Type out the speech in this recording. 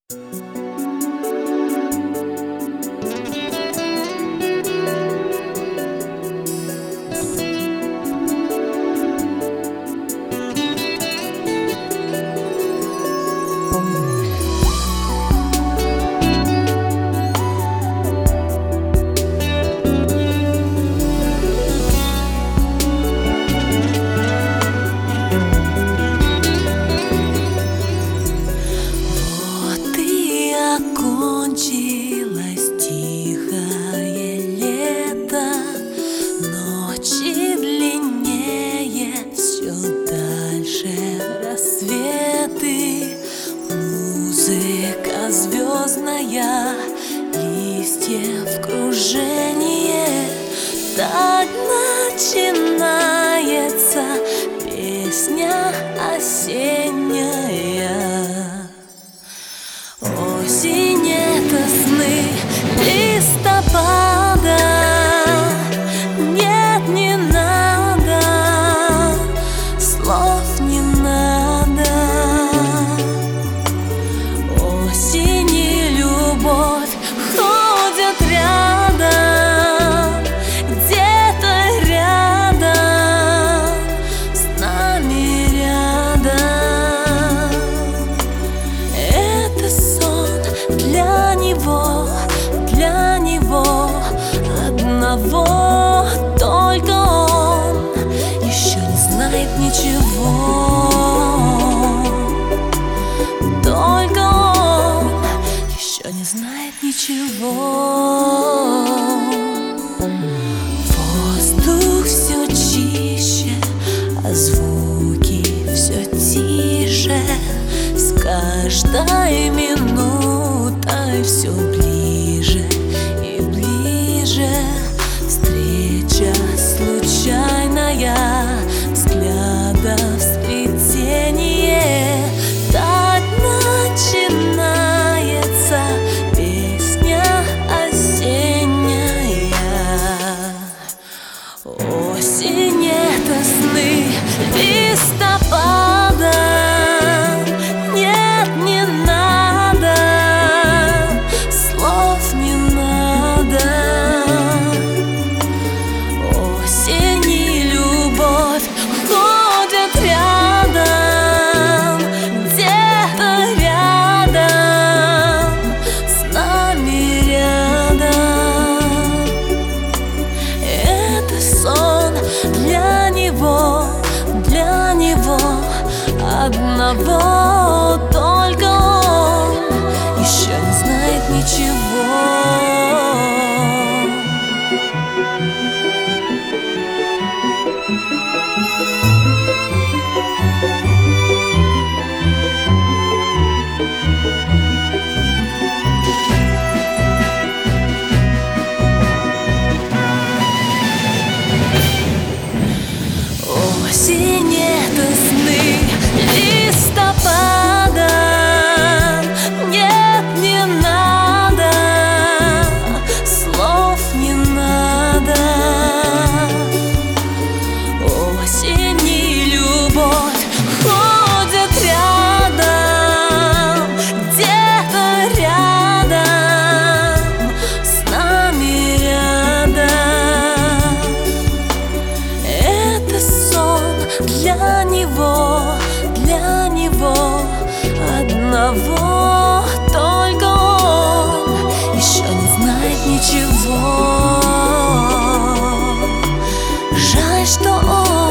Кончилось тихое лето, ночи длиннее, все дальше рассветы. Музыка звездная, листьев кружение. Так начинается песня осенняя. Осень — это сны листопада. Нет, не надо, слов не надо. Осень и любовь ходят рядом, где-то рядом, с нами рядом. Это сон для него одного, только он еще не знает ничего. Только он еще не знает ничего. Воздух все чище, а звуки все тише. С каждой минутой все ближе и ближе. Встреча случайная, взглядов сплетение. Так начинается песня осенняя. Осень — это сны листопада. Нет, не надо, слов не надо. Осень и любовь ходят рядом, где-то рядом, с нами рядом. Это сон для него одного, только он еще не знает ничего. Осень — это сны листопада. Нет, не надо, слов не надо. Осень и любовь ходят рядом, где-то рядом, с нами рядом. Это сон для него одного, только он еще не знает ничего. Жаль, что он